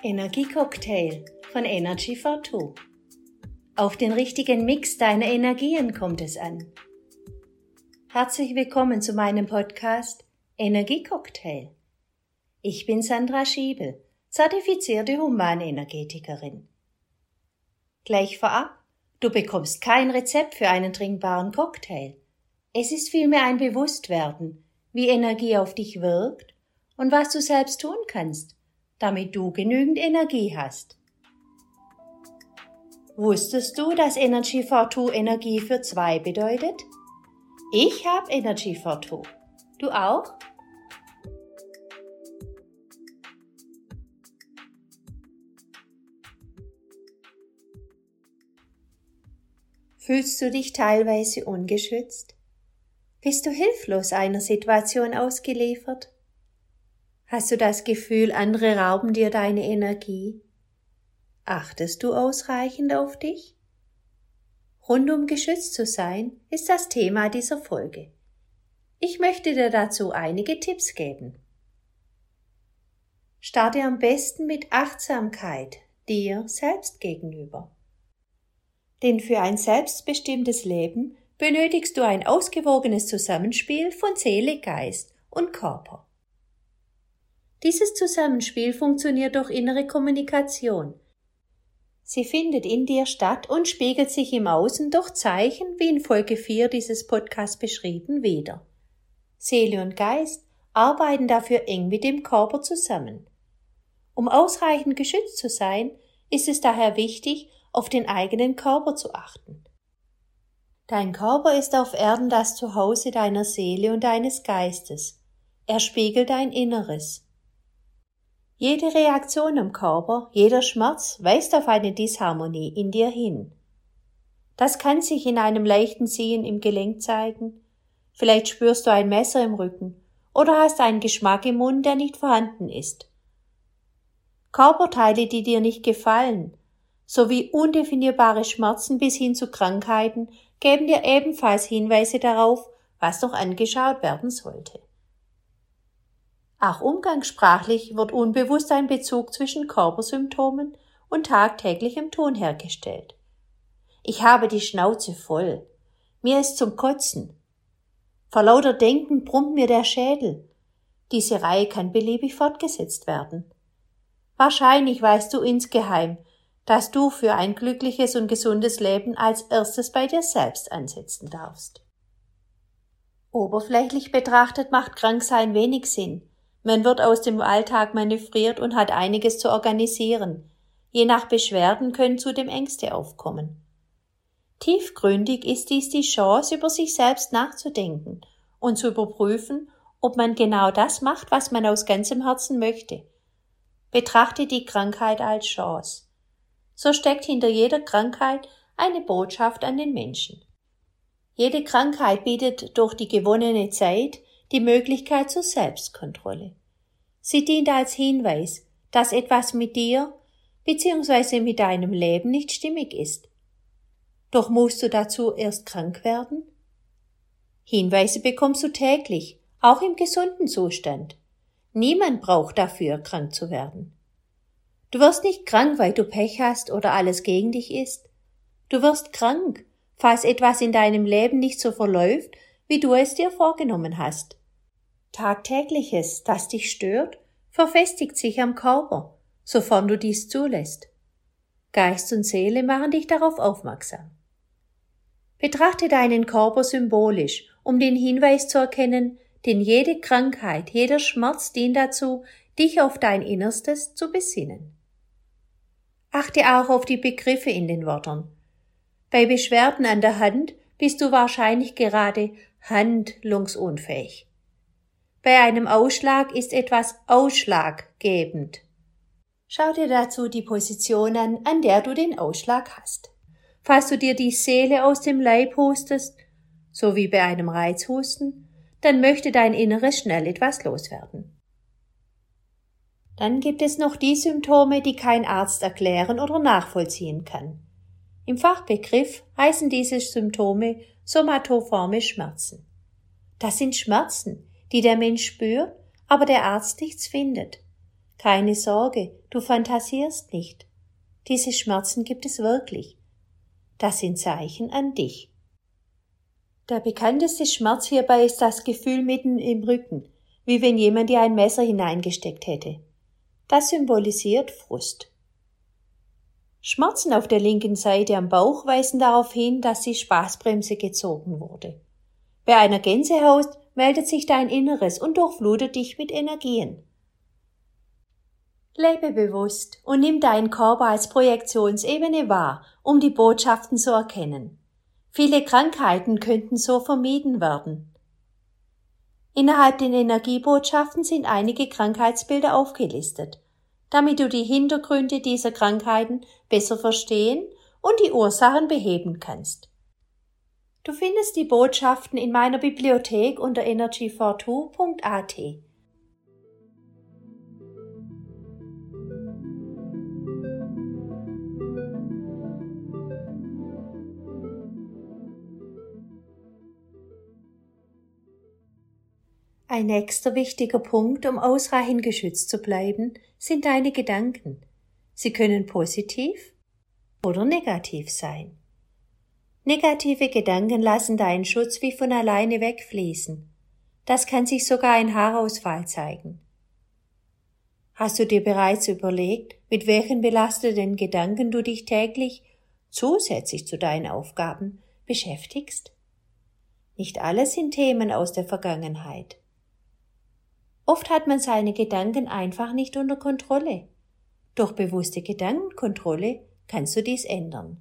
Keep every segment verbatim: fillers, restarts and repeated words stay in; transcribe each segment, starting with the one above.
Energiecocktail von Energy for Two. Auf den richtigen Mix deiner Energien kommt es an. Herzlich willkommen zu meinem Podcast Energiecocktail. Ich bin Sandra Schiebel, zertifizierte Humanenergetikerin. Gleich vorab, du bekommst kein Rezept für einen trinkbaren Cocktail. Es ist vielmehr ein Bewusstwerden, wie Energie auf dich wirkt und was du selbst tun kannst, damit du genügend Energie hast. Wusstest du, dass Energy for Two Energie für zwei bedeutet? Ich habe Energy for Two. Du auch? Fühlst du dich teilweise ungeschützt? Bist du hilflos einer Situation ausgeliefert? Hast du das Gefühl, andere rauben dir deine Energie? Achtest du ausreichend auf dich? Rundum geschützt zu sein, ist das Thema dieser Folge. Ich möchte dir dazu einige Tipps geben. Starte am besten mit Achtsamkeit dir selbst gegenüber. Denn für ein selbstbestimmtes Leben benötigst du ein ausgewogenes Zusammenspiel von Seele, Geist und Körper. Dieses Zusammenspiel funktioniert durch innere Kommunikation. Sie findet in dir statt und spiegelt sich im Außen durch Zeichen, wie in Folge vier dieses Podcasts beschrieben, wider. Seele und Geist arbeiten dafür eng mit dem Körper zusammen. Um ausreichend geschützt zu sein, ist es daher wichtig, auf den eigenen Körper zu achten. Dein Körper ist auf Erden das Zuhause deiner Seele und deines Geistes. Er spiegelt dein Inneres. Jede Reaktion am Körper, jeder Schmerz weist auf eine Disharmonie in dir hin. Das kann sich in einem leichten Ziehen im Gelenk zeigen. Vielleicht spürst du ein Messer im Rücken oder hast einen Geschmack im Mund, der nicht vorhanden ist. Körperteile, die dir nicht gefallen, sowie undefinierbare Schmerzen bis hin zu Krankheiten, geben dir ebenfalls Hinweise darauf, was noch angeschaut werden sollte. Auch umgangssprachlich wird unbewusst ein Bezug zwischen Körpersymptomen und tagtäglichem Tun hergestellt. Ich habe die Schnauze voll. Mir ist zum Kotzen. Vor lauter Denken brummt mir der Schädel. Diese Reihe kann beliebig fortgesetzt werden. Wahrscheinlich weißt du insgeheim, dass du für ein glückliches und gesundes Leben als erstes bei dir selbst ansetzen darfst. Oberflächlich betrachtet macht Kranksein wenig Sinn. Man wird aus dem Alltag manövriert und hat einiges zu organisieren. Je nach Beschwerden können zudem Ängste aufkommen. Tiefgründig ist dies die Chance, über sich selbst nachzudenken und zu überprüfen, ob man genau das macht, was man aus ganzem Herzen möchte. Betrachte die Krankheit als Chance. So steckt hinter jeder Krankheit eine Botschaft an den Menschen. Jede Krankheit bietet durch die gewonnene Zeit die Möglichkeit zur Selbstkontrolle. Sie dient als Hinweis, dass etwas mit dir bzw. mit deinem Leben nicht stimmig ist. Doch musst du dazu erst krank werden? Hinweise bekommst du täglich, auch im gesunden Zustand. Niemand braucht dafür, krank zu werden. Du wirst nicht krank, weil du Pech hast oder alles gegen dich ist. Du wirst krank, falls etwas in deinem Leben nicht so verläuft, wie du es dir vorgenommen hast. Tagtägliches, das dich stört, verfestigt sich am Körper, sofern du dies zulässt. Geist und Seele machen dich darauf aufmerksam. Betrachte deinen Körper symbolisch, um den Hinweis zu erkennen, denn jede Krankheit, jeder Schmerz dient dazu, dich auf dein Innerstes zu besinnen. Achte auch auf die Begriffe in den Wörtern. Bei Beschwerden an der Hand bist du wahrscheinlich gerade handlungsunfähig. Bei einem Ausschlag ist etwas ausschlaggebend. Schau dir dazu die Position an, an der du den Ausschlag hast. Falls du dir die Seele aus dem Leib hustest, so wie bei einem Reizhusten, dann möchte dein Inneres schnell etwas loswerden. Dann gibt es noch die Symptome, die kein Arzt erklären oder nachvollziehen kann. Im Fachbegriff heißen diese Symptome somatoforme Schmerzen. Das sind Schmerzen, die der Mensch spürt, aber der Arzt nichts findet. Keine Sorge, du fantasierst nicht. Diese Schmerzen gibt es wirklich. Das sind Zeichen an dich. Der bekannteste Schmerz hierbei ist das Gefühl mitten im Rücken, wie wenn jemand dir ein Messer hineingesteckt hätte. Das symbolisiert Frust. Schmerzen auf der linken Seite am Bauch weisen darauf hin, dass die Spaßbremse gezogen wurde. Bei einer Gänsehaut meldet sich dein Inneres und durchflutet dich mit Energien. Lebe bewusst und nimm deinen Körper als Projektionsebene wahr, um die Botschaften zu erkennen. Viele Krankheiten könnten so vermieden werden. Innerhalb den Energiebotschaften sind einige Krankheitsbilder aufgelistet, damit du die Hintergründe dieser Krankheiten besser verstehen und die Ursachen beheben kannst. Du findest die Botschaften in meiner Bibliothek unter energy for two punkt a t. Ein nächster wichtiger Punkt, um ausreichend geschützt zu bleiben, sind deine Gedanken. Sie können positiv oder negativ sein. Negative Gedanken lassen deinen Schutz wie von alleine wegfließen. Das kann sich sogar in Haarausfall zeigen. Hast du dir bereits überlegt, mit welchen belastenden Gedanken du dich täglich zusätzlich zu deinen Aufgaben beschäftigst? Nicht alles sind Themen aus der Vergangenheit. Oft hat man seine Gedanken einfach nicht unter Kontrolle. Durch bewusste Gedankenkontrolle kannst du dies ändern.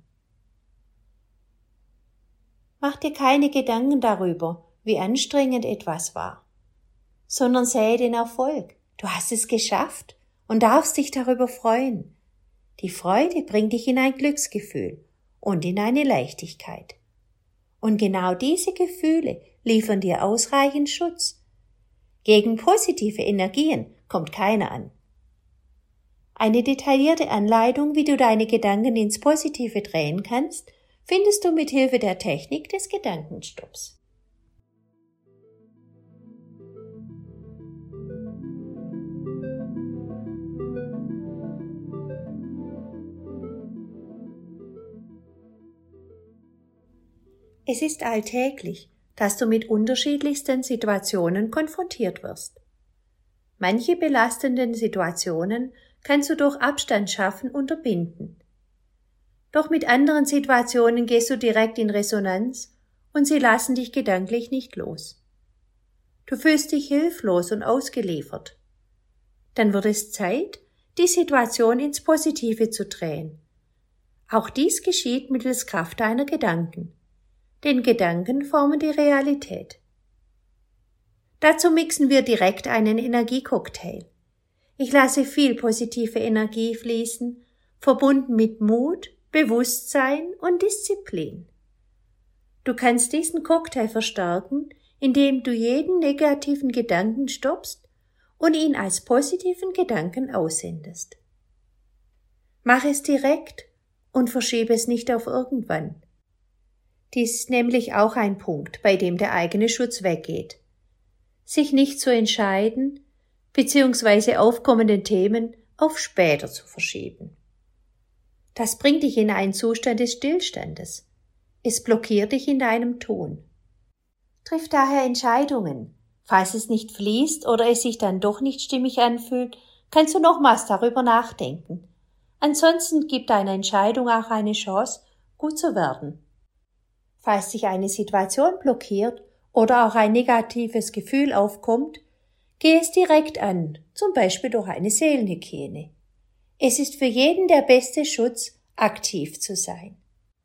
Mach dir keine Gedanken darüber, wie anstrengend etwas war, sondern sähe den Erfolg. Du hast es geschafft und darfst dich darüber freuen. Die Freude bringt dich in ein Glücksgefühl und in eine Leichtigkeit. Und genau diese Gefühle liefern dir ausreichend Schutz. Gegen positive Energien kommt keiner an. Eine detaillierte Anleitung, wie du deine Gedanken ins Positive drehen kannst, findest du mit Hilfe der Technik des Gedankenstopps. Es ist alltäglich, dass du mit unterschiedlichsten Situationen konfrontiert wirst. Manche belastenden Situationen kannst du durch Abstand schaffen unterbinden. Doch mit anderen Situationen gehst du direkt in Resonanz und sie lassen dich gedanklich nicht los. Du fühlst dich hilflos und ausgeliefert. Dann wird es Zeit, die Situation ins Positive zu drehen. Auch dies geschieht mittels Kraft deiner Gedanken. Denn Gedanken formen die Realität. Dazu mixen wir direkt einen Energiecocktail. Ich lasse viel positive Energie fließen, verbunden mit Mut, Bewusstsein und Disziplin. Du kannst diesen Cocktail verstärken, indem du jeden negativen Gedanken stoppst und ihn als positiven Gedanken aussendest. Mach es direkt und verschiebe es nicht auf irgendwann. Dies ist nämlich auch ein Punkt, bei dem der eigene Schutz weggeht. Sich nicht zu entscheiden, beziehungsweise aufkommenden Themen auf später zu verschieben. Das bringt dich in einen Zustand des Stillstandes. Es blockiert dich in deinem Tun. Triff daher Entscheidungen. Falls es nicht fließt oder es sich dann doch nicht stimmig anfühlt, kannst du nochmals darüber nachdenken. Ansonsten gibt deiner Entscheidung auch eine Chance, gut zu werden. Falls sich eine Situation blockiert oder auch ein negatives Gefühl aufkommt, geh es direkt an, zum Beispiel durch eine Seelenhygiene. Es ist für jeden der beste Schutz, aktiv zu sein.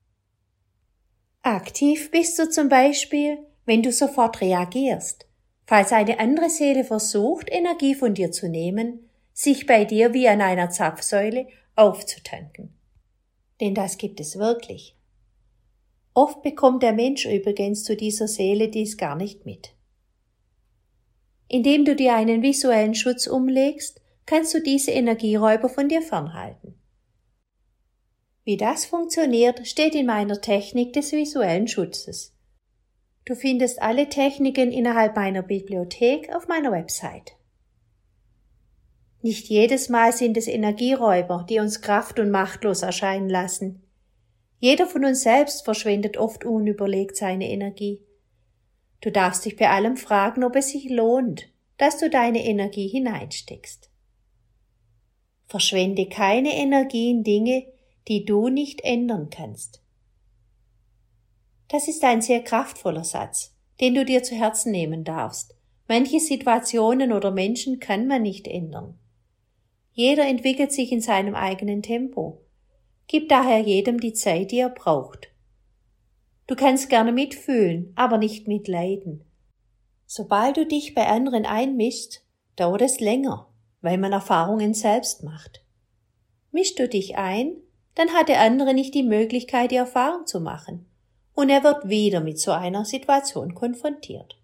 Aktiv bist du zum Beispiel, wenn du sofort reagierst, falls eine andere Seele versucht, Energie von dir zu nehmen, sich bei dir wie an einer Zapfsäule aufzutanken. Denn das gibt es wirklich. Oft bekommt der Mensch übrigens zu dieser Seele dies gar nicht mit. Indem du dir einen visuellen Schutz umlegst, kannst du diese Energieräuber von dir fernhalten. Wie das funktioniert, steht in meiner Technik des visuellen Schutzes. Du findest alle Techniken innerhalb meiner Bibliothek auf meiner Website. Nicht jedes Mal sind es Energieräuber, die uns kraft- und machtlos erscheinen lassen. Jeder von uns selbst verschwendet oft unüberlegt seine Energie. Du darfst dich bei allem fragen, ob es sich lohnt, dass du deine Energie hineinsteckst. Verschwende keine Energie in Dinge, die du nicht ändern kannst. Das ist ein sehr kraftvoller Satz, den du dir zu Herzen nehmen darfst. Manche Situationen oder Menschen kann man nicht ändern. Jeder entwickelt sich in seinem eigenen Tempo. Gib daher jedem die Zeit, die er braucht. Du kannst gerne mitfühlen, aber nicht mitleiden. Sobald du dich bei anderen einmischst, dauert es länger, weil man Erfahrungen selbst macht. Mischst du dich ein, dann hat der andere nicht die Möglichkeit, die Erfahrung zu machen, und er wird wieder mit so einer Situation konfrontiert.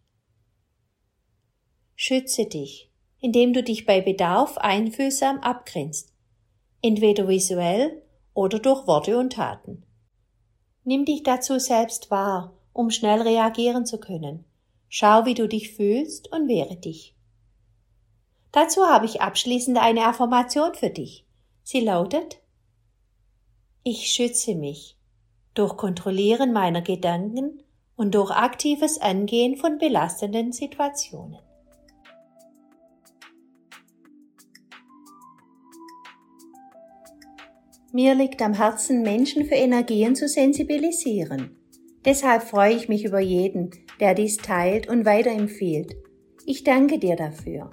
Schütze dich, indem du dich bei Bedarf einfühlsam abgrenzt, entweder visuell oder durch Worte und Taten. Nimm dich dazu selbst wahr, um schnell reagieren zu können. Schau, wie du dich fühlst und wehre dich. Dazu habe ich abschließend eine Affirmation für dich. Sie lautet: Ich schütze mich durch Kontrollieren meiner Gedanken und durch aktives Angehen von belastenden Situationen. Mir liegt am Herzen, Menschen für Energien zu sensibilisieren. Deshalb freue ich mich über jeden, der dies teilt und weiterempfiehlt. Ich danke dir dafür.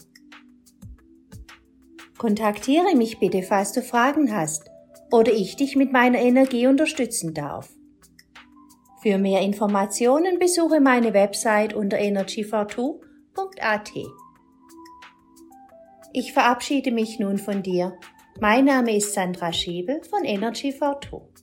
Kontaktiere mich bitte, falls du Fragen hast oder ich dich mit meiner Energie unterstützen darf. Für mehr Informationen besuche meine Website unter energy for two punkt a t. Ich verabschiede mich nun von dir. Mein Name ist Sandra Schiebel von Energy for Two.